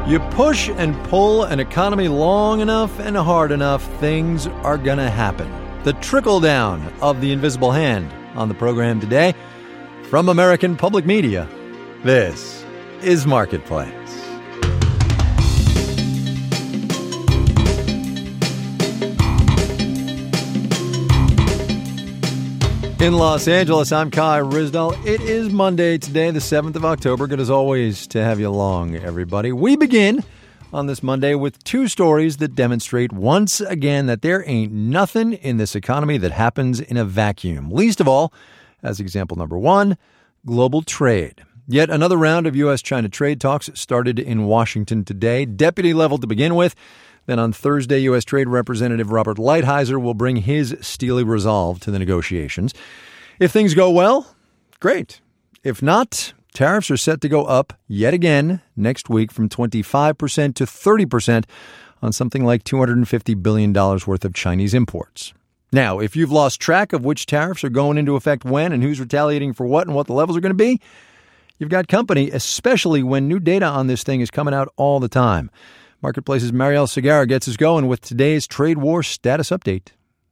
You push and pull an economy long enough and hard enough, things are going to happen. The trickle-down of the invisible hand on the program today. From American Public Media, this is Marketplace. In Los Angeles, I'm Kai Ryssdal. It is Monday today, the 7th of October. Good as always to have you along, everybody. We begin on this Monday with two stories that demonstrate once again that there ain't nothing in this economy that happens in a vacuum. Least of all, as example number one, global trade. Yet another round of U.S.-China trade talks started in Washington today, deputy level to begin with. Then on Thursday, U.S. Trade Representative Robert Lighthizer will bring his steely resolve to the negotiations. If things go well, great. If not, tariffs are set to go up yet again next week from 25% to 30% on something like $250 billion worth of Chinese imports. Now, if you've lost track of which tariffs are going into effect when and who's retaliating for what and what the levels are going to be, you've got company, especially when new data on this thing is coming out all the time. Marketplace's Marielle Segarra gets us going with today's trade war status update.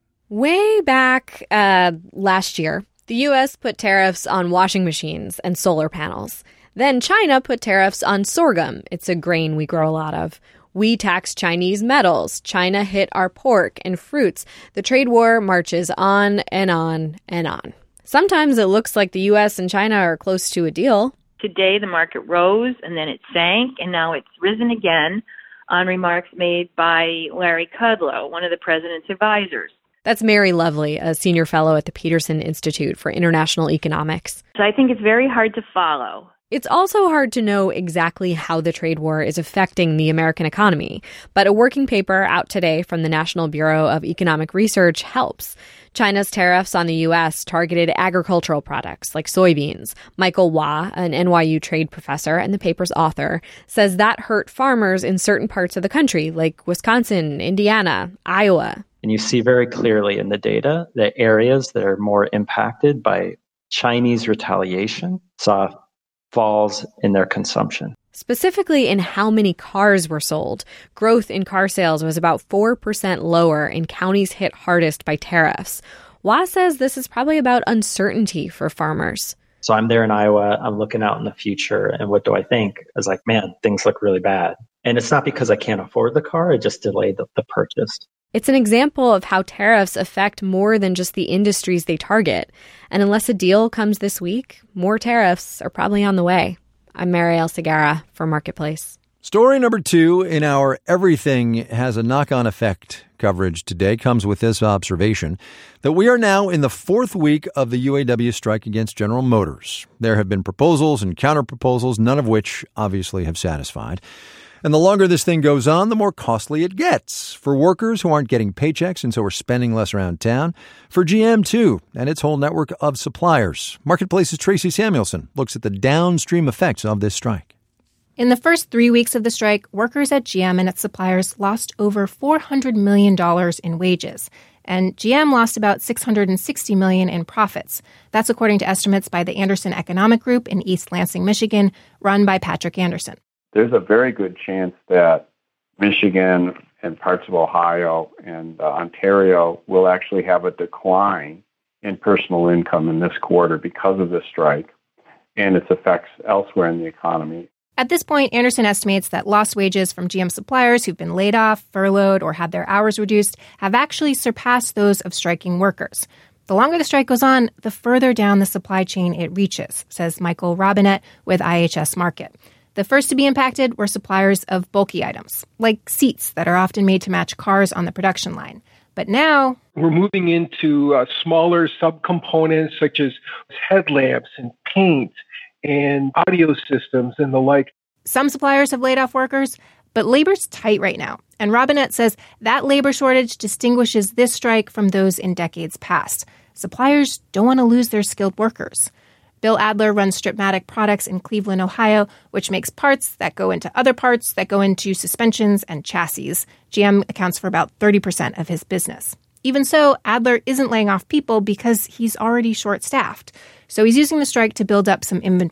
Way back last year, the U.S. put tariffs on washing machines and solar panels. Then China put tariffs on sorghum. It's a grain we grow a lot of. We tax Chinese metals. China hit our pork and fruits. The trade war marches on and on and on. Sometimes it looks like the U.S. and China are close to a deal. Today, the market rose and then it sank, and now it's risen again on remarks made by Larry Kudlow, one of the president's advisors. That's Mary Lovely, a senior fellow at the Peterson Institute for International Economics. So I think it's very hard to follow. It's also hard to know exactly how the trade war is affecting the American economy, but a working paper out today from the National Bureau of Economic Research helps. China's tariffs on the U.S. targeted agricultural products like soybeans. Michael Hua, an NYU trade professor and the paper's author, says that hurt farmers in certain parts of the country like Wisconsin, Indiana, Iowa. And you see very clearly in the data that areas that are more impacted by Chinese retaliation saw falls in their consumption. Specifically in how many cars were sold. Growth in car sales was about 4% lower in counties hit hardest by tariffs. Hua says this is probably about uncertainty for farmers. So I'm there in Iowa, I'm looking out in the future, and what do I think? I was like, man, things look really bad. And it's not because I can't afford the car, I just delayed the purchase. It's an example of how tariffs affect more than just the industries they target. And unless a deal comes this week, more tariffs are probably on the way. I'm Marielle Segarra for Marketplace. Story number two in our Everything Has a Knock-On Effect coverage today comes with this observation that we are now in the fourth week of the UAW strike against General Motors. There have been proposals and counter-proposals, none of which obviously have satisfied. And the longer this thing goes on, the more costly it gets. For workers who aren't getting paychecks and so are spending less around town. For GM, too, and its whole network of suppliers. Marketplace's Tracy Samuelson looks at the downstream effects of this strike. In the first 3 weeks of the strike, workers at GM and its suppliers lost over $400 million in wages. And GM lost about $660 million in profits. That's according to estimates by the Anderson Economic Group in East Lansing, Michigan, run by Patrick Anderson. There's a very good chance that Michigan and parts of Ohio and Ontario will actually have a decline in personal income in this quarter because of this strike and its effects elsewhere in the economy. At this point, Anderson estimates that lost wages from GM suppliers who've been laid off, furloughed, or had their hours reduced have actually surpassed those of striking workers. The longer the strike goes on, the further down the supply chain it reaches, says Michael Robinette with IHS Markit. The first to be impacted were suppliers of bulky items, like seats that are often made to match cars on the production line. But now we're moving into smaller subcomponents such as headlamps and paint and audio systems and the like. Some suppliers have laid off workers, but labor's tight right now. And Robinette says that labor shortage distinguishes this strike from those in decades past. Suppliers don't want to lose their skilled workers. Bill Adler runs Stripmatic Products in Cleveland, Ohio, which makes parts that go into other parts that go into suspensions and chassis. GM accounts for about 30% of his business. Even so, Adler isn't laying off people because he's already short-staffed. So he's using the strike to build up some inventory.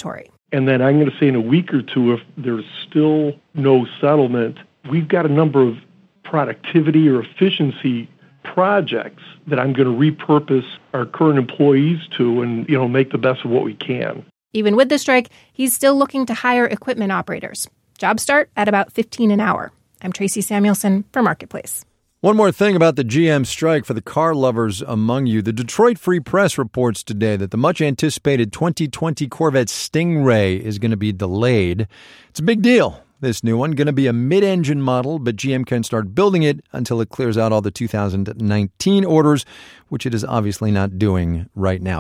And then I'm going to say in a week or two, if there's still no settlement, we've got a number of productivity or efficiency projects that I'm going to repurpose our current employees to and, make the best of what we can. Even with the strike, he's still looking to hire equipment operators. Jobs start at about $15 an hour. I'm Tracy Samuelson for Marketplace. One more thing about the GM strike for the car lovers among you. The Detroit Free Press reports today that the much-anticipated 2020 Corvette Stingray is going to be delayed. It's a big deal. This new one going to be a mid-engine model, but GM can't start building it until it clears out all the 2019 orders, which it is obviously not doing right now.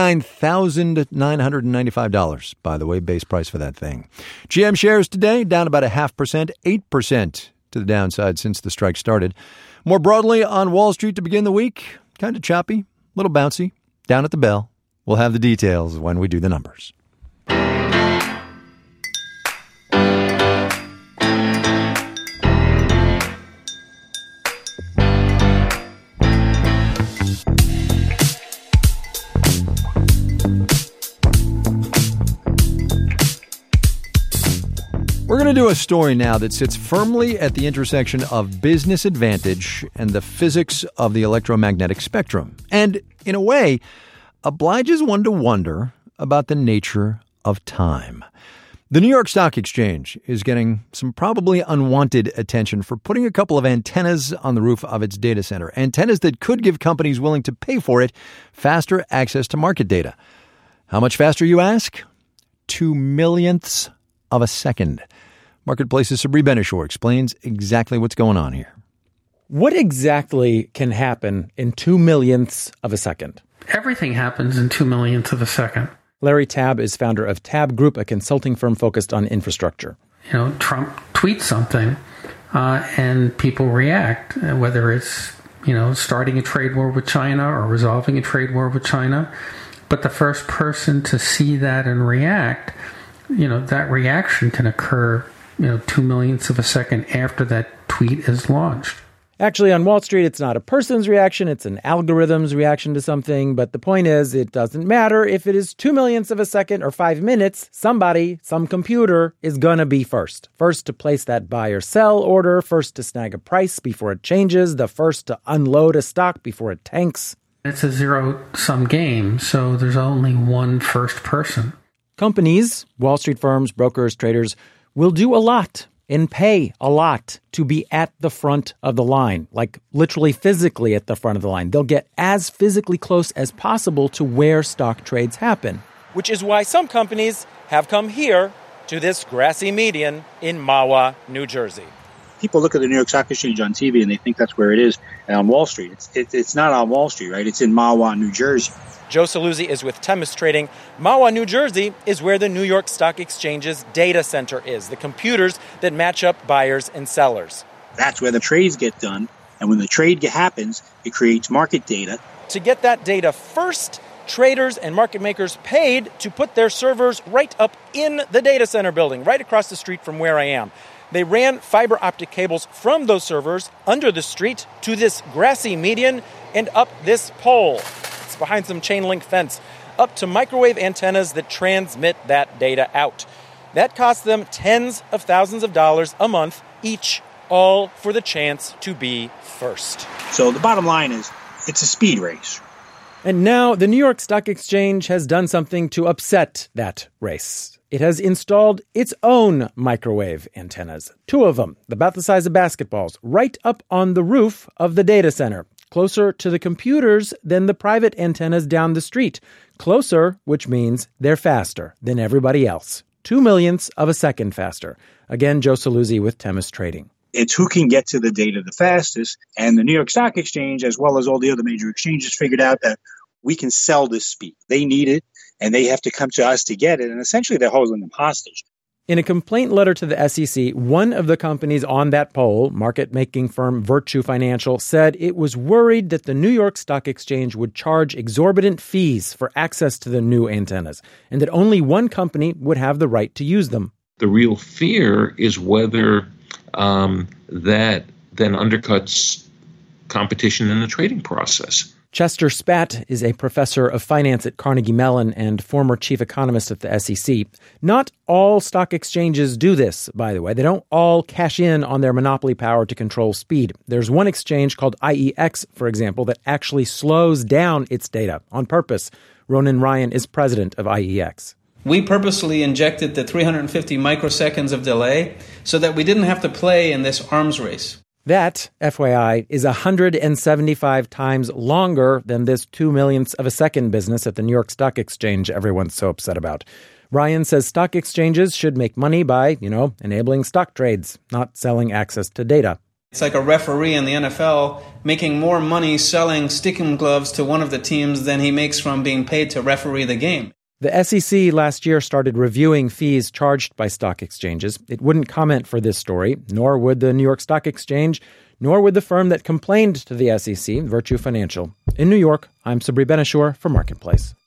$59,995, by the way, base price for that thing. GM shares today down about 0.5%, 8% to the downside since the strike started. More broadly on Wall Street to begin the week, kind of choppy, a little bouncy, down at the bell. We'll have the details when we do the numbers. We're going to do a story now that sits firmly at the intersection of business advantage and the physics of the electromagnetic spectrum, and, in a way, obliges one to wonder about the nature of time. The New York Stock Exchange is getting some probably unwanted attention for putting a couple of antennas on the roof of its data center, antennas that could give companies willing to pay for it faster access to market data. How much faster, you ask? 2 millionths of a second. Marketplace's Sabri Ben-Achour explains exactly what's going on here. What exactly can happen in 2 millionths of a second? Everything happens in 2 millionths of a second. Larry Tabb is founder of Tabb Group, a consulting firm focused on infrastructure. Trump tweets something and people react, whether it's, starting a trade war with China or resolving a trade war with China. But the first person to see that and react, that reaction can occur 2 millionths of a second after that tweet is launched. Actually, on Wall Street, it's not a person's reaction, it's an algorithm's reaction to something. But the point is, it doesn't matter if it is 2 millionths of a second or 5 minutes, somebody, some computer, is going to be first. First to place that buy or sell order, first to snag a price before it changes, the first to unload a stock before it tanks. It's a zero-sum game, so there's only one first person. Companies, Wall Street firms, brokers, traders, will do a lot and pay a lot to be at the front of the line, like literally physically at the front of the line. They'll get as physically close as possible to where stock trades happen. Which is why some companies have come here to this grassy median in Mahwah, New Jersey. People look at the New York Stock Exchange on TV and they think that's where it is on Wall Street. It's not on Wall Street, right? It's in Mahwah, New Jersey. Joe Saluzzi is with Themis Trading. Mahwah, New Jersey is where the New York Stock Exchange's data center is, the computers that match up buyers and sellers. That's where the trades get done. And when the trade happens, it creates market data. To get that data first, traders and market makers paid to put their servers right up in the data center building, right across the street from where I am. They ran fiber optic cables from those servers under the street to this grassy median and up this pole. It's behind some chain link fence, up to microwave antennas that transmit that data out. That costs them tens of thousands of dollars a month each, all for the chance to be first. So the bottom line is, it's a speed race. And now the New York Stock Exchange has done something to upset that race. It has installed its own microwave antennas, 2 of them, about the size of basketballs, right up on the roof of the data center, closer to the computers than the private antennas down the street. Closer, which means they're faster than everybody else. 2 millionths of a second faster. Again, Joe Saluzzi with Themis Trading. It's who can get to the data the fastest. And the New York Stock Exchange, as well as all the other major exchanges, figured out that we can sell this speed. They need it, and they have to come to us to get it. And essentially, they're holding them hostage. In a complaint letter to the SEC, one of the companies on that poll, market-making firm Virtue Financial, said it was worried that the New York Stock Exchange would charge exorbitant fees for access to the new antennas, and that only one company would have the right to use them. The real fear is whether that then undercuts competition in the trading process. Chester Spatt is a professor of finance at Carnegie Mellon and former chief economist at the SEC. Not all stock exchanges do this, by the way. They don't all cash in on their monopoly power to control speed. There's one exchange called IEX, for example, that actually slows down its data on purpose. Ronan Ryan is president of IEX. We purposely injected the 350 microseconds of delay so that we didn't have to play in this arms race. That, FYI, is 175 times longer than this 2 millionths of a second business at the New York Stock Exchange everyone's so upset about. Ryan says stock exchanges should make money by, enabling stock trades, not selling access to data. It's like a referee in the NFL making more money selling sticking gloves to one of the teams than he makes from being paid to referee the game. The SEC last year started reviewing fees charged by stock exchanges. It wouldn't comment for this story, nor would the New York Stock Exchange, nor would the firm that complained to the SEC, Virtue Financial. In New York, I'm Sabri Benishore for Marketplace.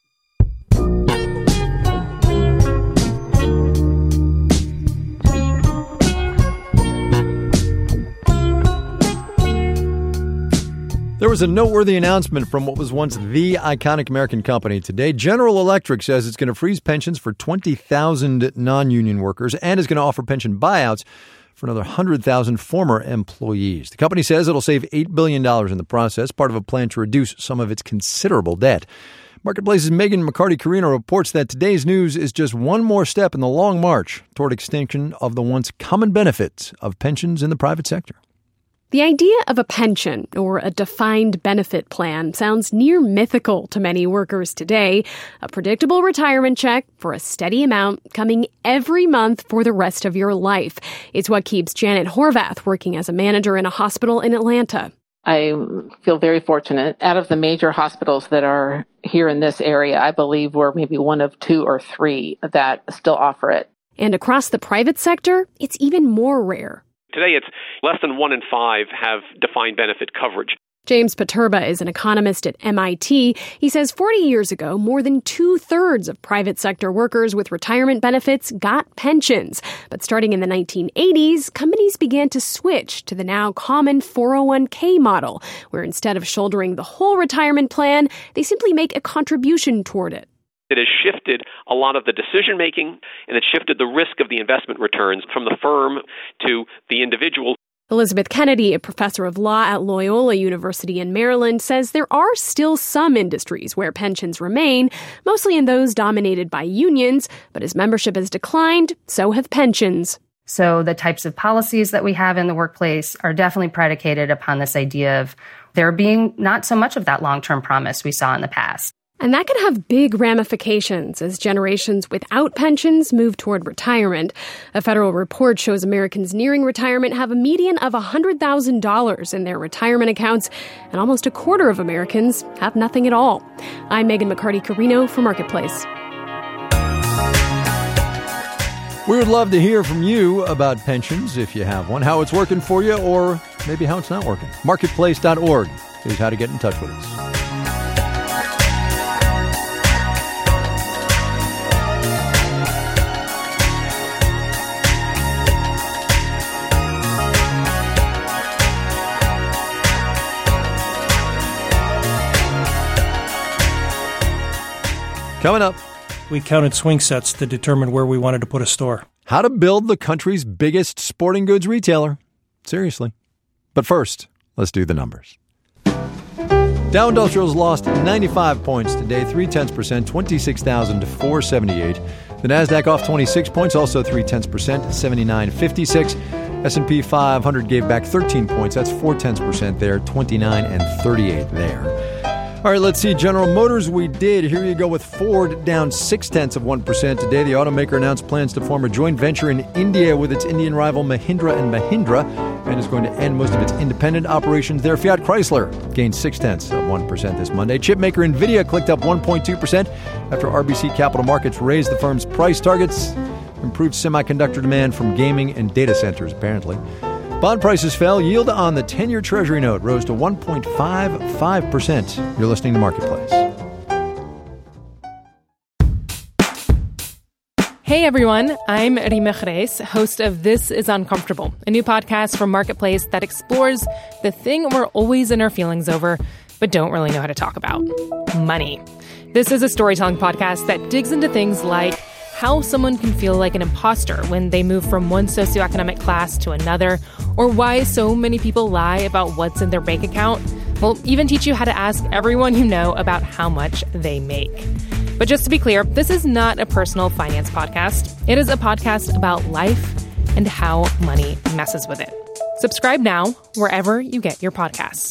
There was a noteworthy announcement from what was once the iconic American company. Today, General Electric says it's going to freeze pensions for 20,000 non-union workers and is going to offer pension buyouts for another 100,000 former employees. The company says it'll save $8 billion in the process, part of a plan to reduce some of its considerable debt. Marketplace's Megan McCarty-Carino reports that today's news is just one more step in the long march toward extinction of the once common benefits of pensions in the private sector. The idea of a pension, or a defined benefit plan, sounds near mythical to many workers today. A predictable retirement check for a steady amount coming every month for the rest of your life. It's what keeps Janet Horvath working as a manager in a hospital in Atlanta. I feel very fortunate. Out of the major hospitals that are here in this area, I believe we're maybe one of 2 or 3 that still offer it. And across the private sector, it's even more rare. Today, it's less than 1 in 5 have defined benefit coverage. James Paterba is an economist at MIT. He says 40 years ago, more than 2/3 of private sector workers with retirement benefits got pensions. But starting in the 1980s, companies began to switch to the now common 401k model, where instead of shouldering the whole retirement plan, they simply make a contribution toward it. It has shifted a lot of the decision-making, and it shifted the risk of the investment returns from the firm to the individual. Elizabeth Kennedy, a professor of law at Loyola University in Maryland, says there are still some industries where pensions remain, mostly in those dominated by unions, but as membership has declined, so have pensions. So the types of policies that we have in the workplace are definitely predicated upon this idea of there being not so much of that long-term promise we saw in the past. And that could have big ramifications as generations without pensions move toward retirement. A federal report shows Americans nearing retirement have a median of $100,000 in their retirement accounts, and almost a quarter of Americans have nothing at all. I'm Megan McCarty-Carino for Marketplace. We would love to hear from you about pensions, if you have one, how it's working for you, or maybe how it's not working. Marketplace.org is how to get in touch with us. Coming up, we counted swing sets to determine where we wanted to put a store. How to build the country's biggest sporting goods retailer. Seriously. But first, let's do the numbers. Dow Industrials lost 95 points today, 0.3%, 26,478. The Nasdaq off 26 points, also 0.3%, 79.56. S&P 500 gave back 13 points. That's 0.4% there, 29.38 there. All right, let's see. General Motors, we did. Here you go with Ford down 0.6% today. The automaker announced plans to form a joint venture in India with its Indian rival Mahindra & Mahindra and is going to end most of its independent operations there. Fiat Chrysler gained 0.6% this Monday. Chipmaker NVIDIA clicked up 1.2% after RBC Capital Markets raised the firm's price targets. Improved semiconductor demand from gaming and data centers, apparently. Bond prices fell. Yield on the 10-year Treasury note rose to 1.55%. You're listening to Marketplace. Hey everyone, I'm Rima Khreis, host of This is Uncomfortable, a new podcast from Marketplace that explores the thing we're always in our feelings over, but don't really know how to talk about: money. This is a storytelling podcast that digs into things like how someone can feel like an imposter when they move from one socioeconomic class to another, or why so many people lie about what's in their bank account. We'll even teach you how to ask everyone you know about how much they make. But just to be clear, this is not a personal finance podcast. It is a podcast about life and how money messes with it. Subscribe now wherever you get your podcasts.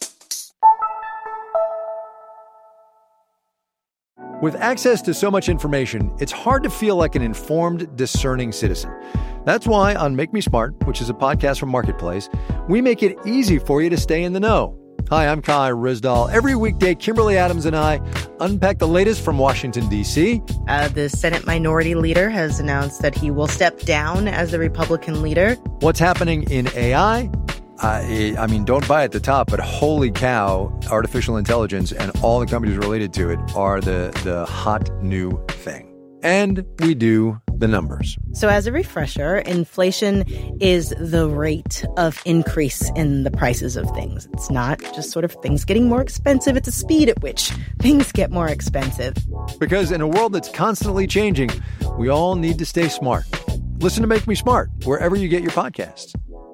With access to so much information, it's hard to feel like an informed, discerning citizen. That's why on Make Me Smart, which is a podcast from Marketplace, we make it easy for you to stay in the know. Hi, I'm Kai Ryssdal. Every weekday, Kimberly Adams and I unpack the latest from Washington, D.C. The Senate Minority Leader has announced that he will step down as the Republican leader. What's happening in AI? I mean, don't buy at the top, but holy cow, artificial intelligence and all the companies related to it are the hot new thing. And we do the numbers. So as a refresher, inflation is the rate of increase in the prices of things. It's not just sort of things getting more expensive. It's a speed at which things get more expensive. Because in a world that's constantly changing, we all need to stay smart. Listen to Make Me Smart wherever you get your podcasts.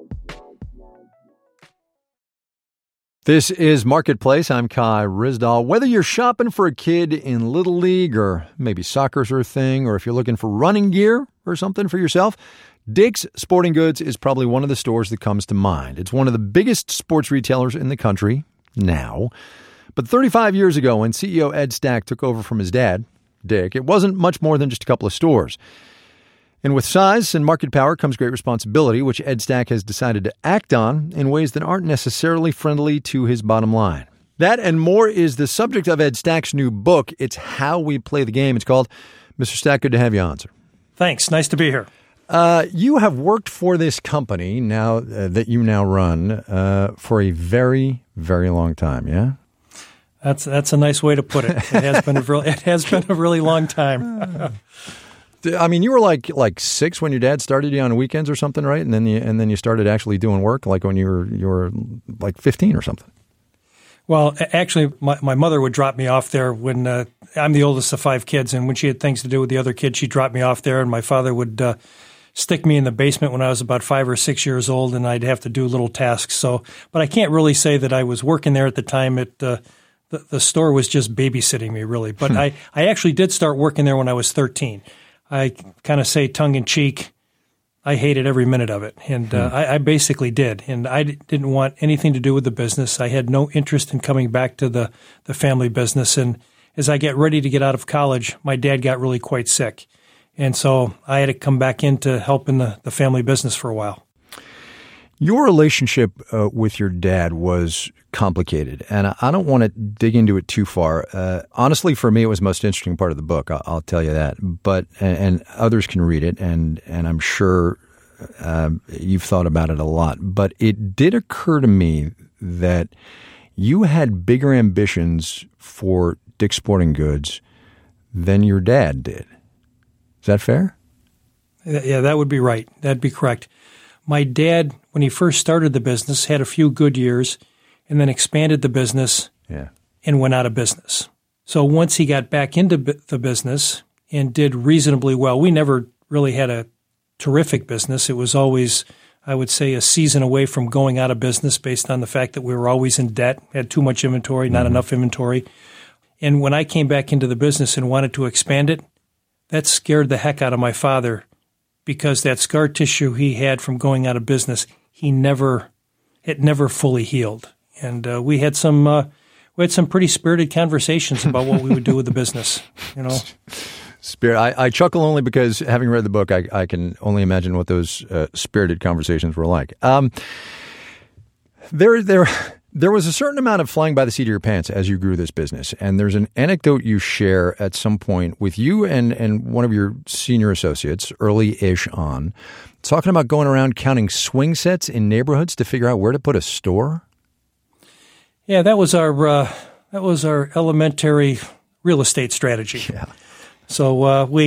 This is Marketplace. I'm Kai Ryssdal. Whether you're shopping for a kid in Little League or maybe soccer's your thing, or if you're looking for running gear or something for yourself, Dick's Sporting Goods is probably one of the stores that comes to mind. It's one of the biggest sports retailers in the country now. But 35 years ago, when CEO Ed Stack took over from his dad, Dick, it wasn't much more than just a couple of stores. And with size and market power comes great responsibility, which Ed Stack has decided to act on in ways that aren't necessarily friendly to his bottom line. That and more is the subject of Ed Stack's new book. It's How We Play the Game. It's called. Mr. Stack, good to have you on, sir. Thanks. Nice to be here. You have worked for this company now that you now run for a very, very long time, yeah? That's a nice way to put it. It has been a really long time. I mean, you were like 6 when your dad started you on weekends or something, right? And then you started actually doing work like when you were like 15 or something. Well, actually, my mother would drop me off there when I'm the oldest of 5 kids, and when she had things to do with the other kids, she'd drop me off there, and my father would stick me in the basement when I was about 5 or 6 years old, and I'd have to do little tasks. But I can't really say that I was working there at the time. The store was just babysitting me, really. But I actually did start working there when I was 13. I kind of say tongue-in-cheek, I hated every minute of it, and I basically did. And I didn't want anything to do with the business. I had no interest in coming back to the family business. And as I get ready to get out of college, my dad got really quite sick. And so I had to come back into helping the family business for a while. Your relationship with your dad was complicated, and I don't want to dig into it too far. Honestly, for me, it was the most interesting part of the book. I'll tell you that. But and others can read it, and I'm sure you've thought about it a lot. But it did occur to me that you had bigger ambitions for Dick's Sporting Goods than your dad did. Is that fair? Yeah, that would be right. That'd be correct. My dad, when he first started the business, had a few good years and then expanded the business and went out of business. So once he got back into the business and did reasonably well, we never really had a terrific business. It was always, I would say, a season away from going out of business based on the fact that we were always in debt, had too much inventory, not enough inventory. And when I came back into the business and wanted to expand it, that scared the heck out of my father, because that scar tissue he had from going out of business, it never fully healed. And we had some pretty spirited conversations about what we would do with the business, you know. Spirit. I chuckle only because, having read the book, I can only imagine what those spirited conversations were like. There was a certain amount of flying by the seat of your pants as you grew this business, and there's an anecdote you share at some point with you and one of your senior associates, early-ish on, talking about going around counting swing sets in neighborhoods to figure out where to put a store. Yeah, that was our elementary real estate strategy. Yeah. So we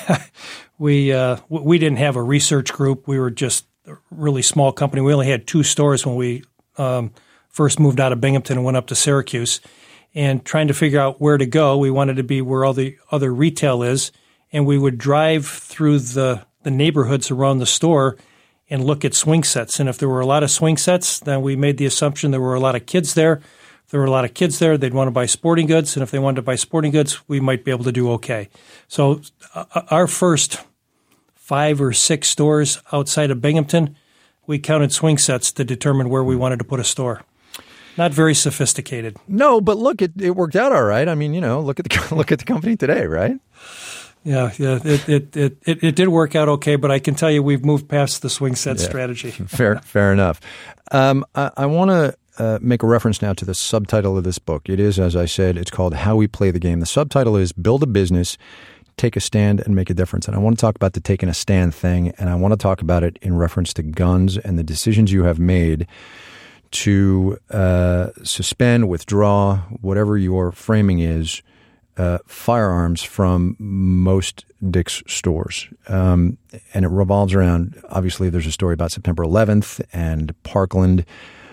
didn't have a research group. We were just a really small company. We only had 2 stores when we first moved out of Binghamton and went up to Syracuse, and trying to figure out where to go. We wanted to be where all the other retail is, and we would drive through the neighborhoods around the store and look at swing sets. And if there were a lot of swing sets, then we made the assumption there were a lot of kids there. If there were a lot of kids there, they'd want to buy sporting goods. And if they wanted to buy sporting goods, we might be able to do okay. So our first 5 or 6 stores outside of Binghamton, we counted swing sets to determine where we wanted to put a store. Not very sophisticated. No, but look, it worked out all right. I mean, look at the company today, right? Yeah, it did work out okay, but I can tell you we've moved past the swing set strategy. Fair enough. I want to make a reference now to the subtitle of this book. It is, as I said, it's called How We Play the Game. The subtitle is Build a Business, Take a Stand, and Make a Difference. And I want to talk about the taking a stand thing, and I want to talk about it in reference to guns and the decisions you have made to suspend, withdraw, whatever your framing is, firearms from most Dick's stores. And it revolves around, obviously, there's a story about September 11th and Parkland.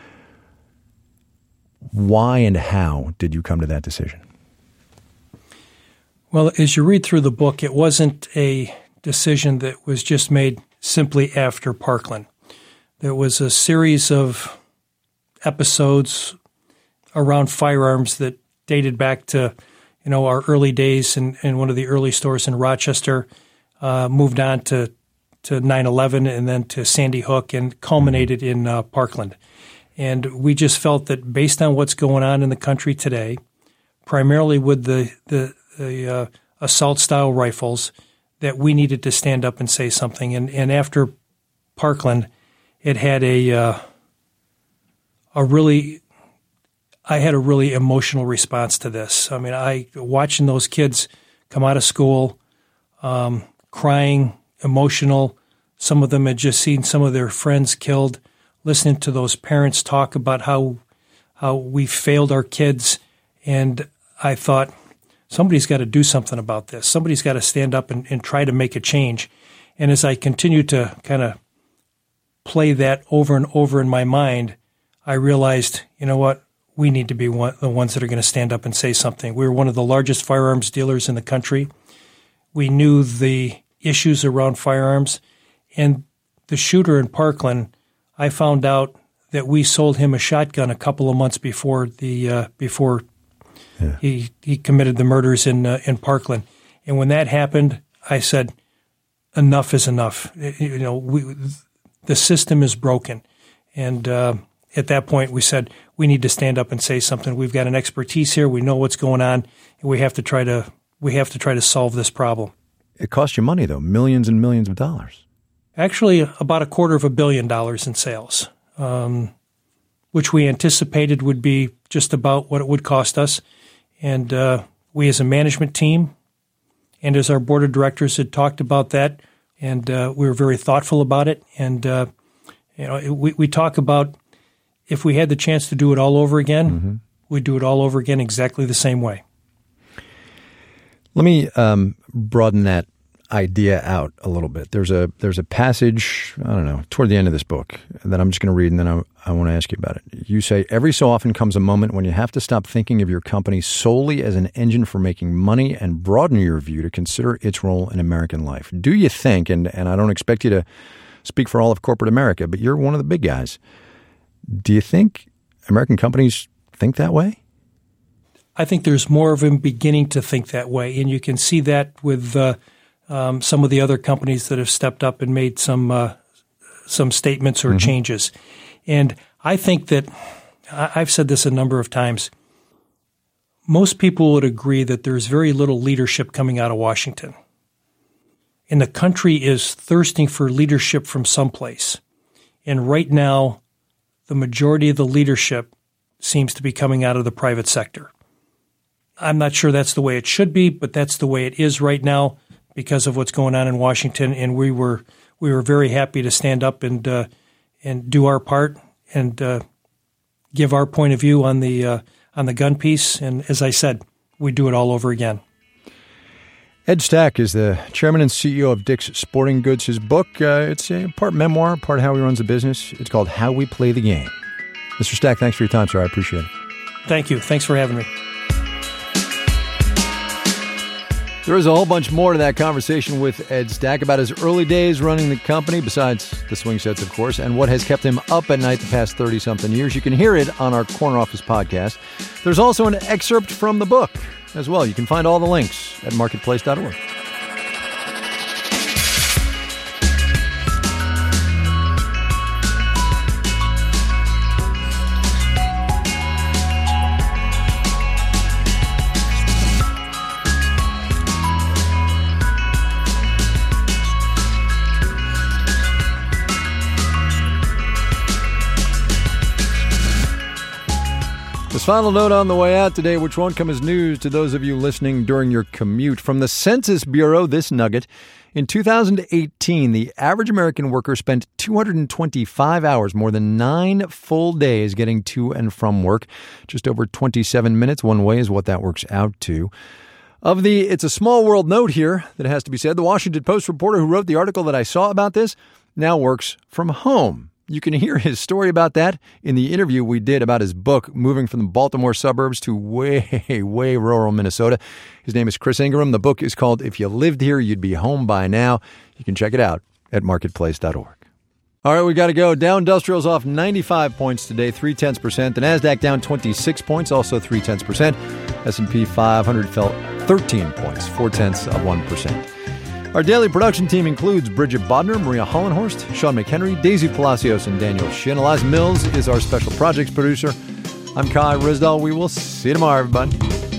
Why and how did you come to that decision? Well, as you read through the book, it wasn't a decision that was just made simply after Parkland. There was a series of episodes around firearms that dated back to our early days in one of the early stores in Rochester, moved on to 9/11 and then to Sandy Hook and culminated in Parkland. And we just felt that based on what's going on in the country today, primarily with the assault-style rifles, that we needed to stand up and say something. And after Parkland, it had I had a really emotional response to this. I mean, watching those kids come out of school, crying, emotional. Some of them had just seen some of their friends killed. Listening to those parents talk about how we failed our kids, and I thought somebody's got to do something about this. Somebody's got to stand up and try to make a change. And as I continued to kind of play that over and over in my mind, I realized, you know what? We need to be the ones that are going to stand up and say something. We were one of the largest firearms dealers in the country. We knew the issues around firearms. And the shooter in Parkland, I found out that we sold him a shotgun a couple of months before he committed the murders in Parkland. And when that happened, I said, enough is enough. The system is broken. And at that point, we said, we need to stand up and say something. We've got an expertise here. We know what's going on, and we have to try to solve this problem. It cost you money, though, millions and millions of dollars. Actually, about $250 million in sales, which we anticipated would be just about what it would cost us. And we as a management team and as our board of directors had talked about that, and we were very thoughtful about it. And we talk about if we had the chance to do it all over again, we'd do it all over again exactly the same way. Let me broaden that idea out a little bit. There's a passage, I don't know, toward the end of this book that I'm just going to read, and then I want to ask you about it. You say, every so often comes a moment when you have to stop thinking of your company solely as an engine for making money and broaden your view to consider its role in American life. Do you think, and I don't expect you to speak for all of corporate America, but you're one of the big guys. Do you think American companies think that way? I think there's more of them beginning to think that way, and you can see that with some of the other companies that have stepped up and made some statements or changes. And I think that I've said this a number of times. Most people would agree that there's very little leadership coming out of Washington. And the country is thirsting for leadership from someplace. And right now, the majority of the leadership seems to be coming out of the private sector. I'm not sure that's the way it should be, but that's the way it is right now because of what's going on in Washington. And we were very happy to stand up and do our part and give our point of view on the gun piece. And as I said, we do it all over again. Ed Stack is the chairman and CEO of Dick's Sporting Goods. His book, it's a part memoir, part how he runs the business. It's called How We Play the Game. Mr. Stack, thanks for your time, sir. I appreciate it. Thank you. Thanks for having me. There is a whole bunch more to that conversation with Ed Stack about his early days running the company, besides the swing sets, of course, and what has kept him up at night the past 30-something years. You can hear it on our Corner Office podcast. There's also an excerpt from the book as well. You can find all the links at marketplace.org. This final note on the way out today, which won't come as news to those of you listening during your commute. From the Census Bureau, this nugget. In 2018, the average American worker spent 225 hours, more than 9 full days, getting to and from work. Just over 27 minutes one way is what that works out to. Of the It's a Small World note here that has to be said, the Washington Post reporter who wrote the article that I saw about this now works from home. You can hear his story about that in the interview we did about his book, moving from the Baltimore suburbs to way rural Minnesota. His name is Chris Ingram. The book is called If You Lived Here, You'd Be Home by Now. You can check it out at marketplace.org. All right, we got to go. Dow Industrial's off 95 points today, 0.3%. The NASDAQ down 26 points, also 0.3%. S&P 500 fell 13 points, 0.4%. Our daily production team includes Bridget Bodner, Maria Hollenhorst, Sean McHenry, Daisy Palacios, and Daniel Shin. Eliza Mills is our special projects producer. I'm Kai Ryssdal. We will see you tomorrow, everybody.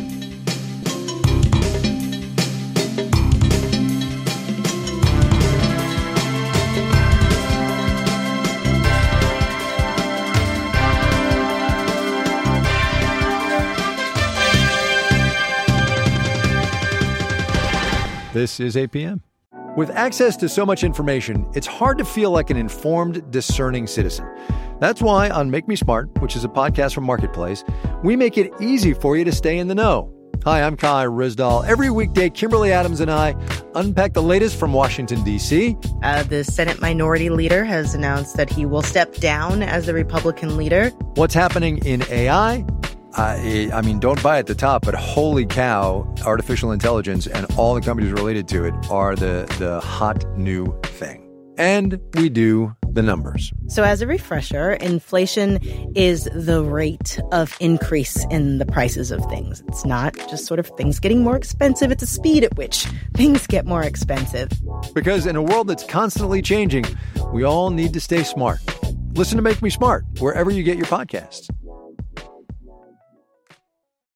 This is APM. With access to so much information, it's hard to feel like an informed, discerning citizen. That's why on Make Me Smart, which is a podcast from Marketplace, we make it easy for you to stay in the know. Hi, I'm Kai Ryssdal. Every weekday, Kimberly Adams and I unpack the latest from Washington, D.C. The Senate Minority Leader has announced that he will step down as the Republican leader. What's happening in AI? I mean, don't buy at the top, but holy cow, artificial intelligence and all the companies related to it are the hot new thing. And we do the numbers. So as a refresher, inflation is the rate of increase in the prices of things. It's not just sort of things getting more expensive. It's the speed at which things get more expensive. Because in a world that's constantly changing, we all need to stay smart. Listen to Make Me Smart wherever you get your podcasts.